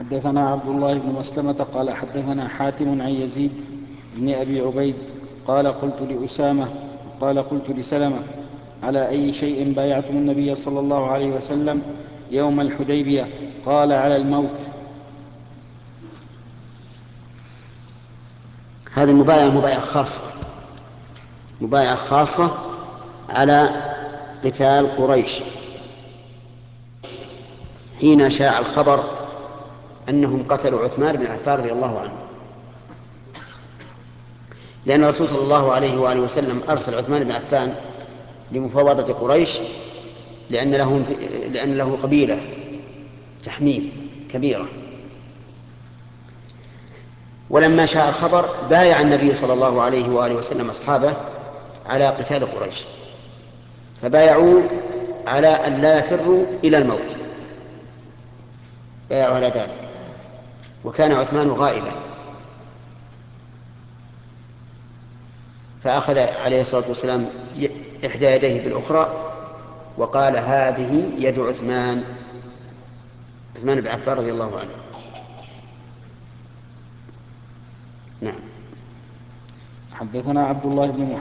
حدثنا عبد الله بن مسلمة قال حدثنا حاتم عن يزيد بن أبي عبيد قال قلت لسلمة: على أي شيء بايعتم النبي صلى الله عليه وسلم يوم الحديبية؟ قال: على الموت. هذه المبايعة مبايعة خاصة على قتال قريش حين شاع الخبر أنهم قتلوا عثمان بن عفان رضي الله عنه، لأن الرسول صلى الله عليه وآله وسلم أرسل عثمان بن عفان لمفاوضة قريش لأن له قبيلة تحميم كبيرة. ولما شاء الخبر بايع النبي صلى الله عليه وآله وسلم أصحابه على قتال قريش، فبايعوا على أن لا يفروا إلى الموت، بايعوا على ذلك. وكان عثمان غائبا، فأخذ عليه الصلاة والسلام إحدى يديه بالأخرى وقال: هذه يد عثمان بن عفان رضي الله عنه. نعم. حدثنا عبد الله بن